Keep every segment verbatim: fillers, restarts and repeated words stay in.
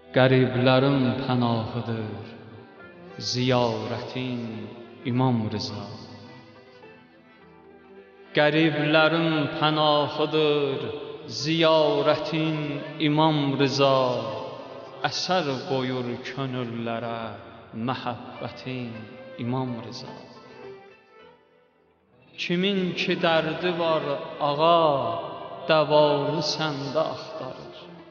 Qəriblərin pənahıdır ziyarətin İmam Rıza. Qəriblərin pənahıdır ziyarətin İmam Rıza. Əsər qoyur könüllərə məhəbbətin İmam Rıza. Kimin ki dərdi var ağa, dəvanı səndə axtarır.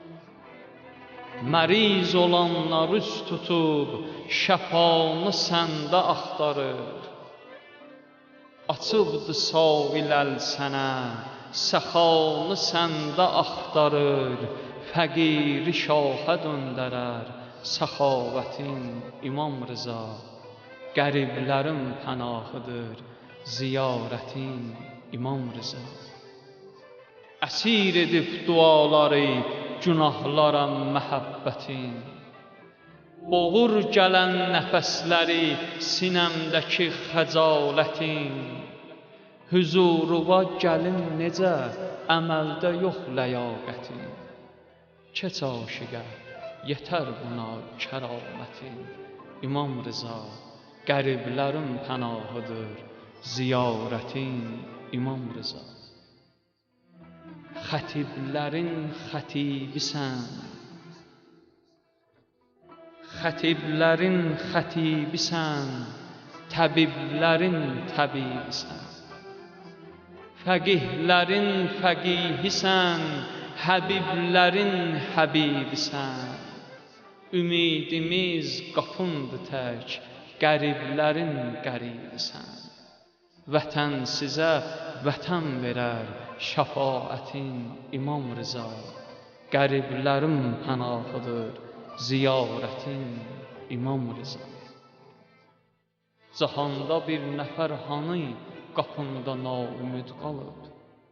Məriz olanlar üz tutub şəfanı səndə axtarır. Açıbdı sahil əl sənə, səxanı səndə axtarır. Fəqiri şaha döndərər səxavətin İmam Rıza. Qəriblərin pənahıdır ziyarətin İmam Rıza. Əsir edib duaları günahlara məhəbbətin. Boğur gələn nəfəsləri sinəmdəki xəcalətin. Hüzuruva gəlin necə, əməldə yox ləyaqətin. Keç aşiqə, yetər buna kəramətin İmam Rıza. Qəriblərin pənahıdır ziyarətin İmam Rıza. Xətiblərin xətibisən, xətiblərin xətibisən, təbiblərin təbibisən. Fəqihlərin fəqihisən, həbiblərin həbibisən. Ümidimiz qapındır tək, qəriblərin qəribisən. Vətən sizə vətən verər şəfaətin İmam Rıza. Qəriblərin pənahıdır ziyarətin İmam Rıza. Cahanda bir nəfər hanı qapında naümid qalıb.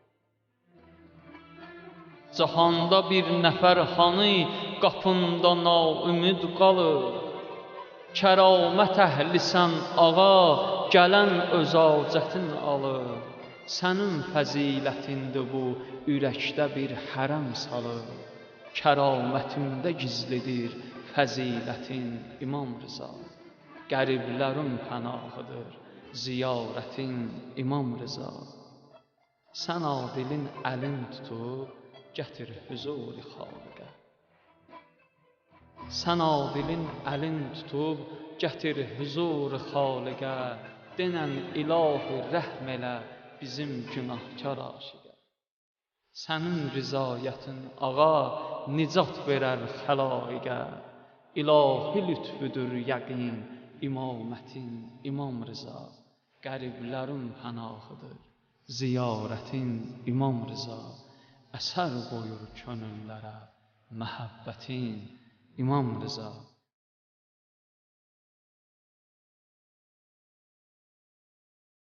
Cahanda bir nəfər hanı qapında naümid qalıb. Kəramət əhlisən ağa, gələn özacətin alır. Sənin fəzilətindir bu, ürəkdə bir hərəm salır. Kəramətində gizlidir fəzilətin İmam Rıza. Qəriblərin pənahıdır ziyarətin İmam Rıza. Sən adilin əlin tutub, gətir hüzur-i xaliqə. Sən adilin əlin tutub, gətir hüzur-i xaliqə. Denən ilahi rəhm elə bizim günahkar aşiqə. Sənin rızayətin ağa, nicat verər xəlaiqə. İlahi lütfüdür yəqin, imamətin İmam Rıza. Qəriblərin pənahıdır ziyarətin İmam Rıza. Əsər qoyur könüllərə məhəbbətin İmam Rıza.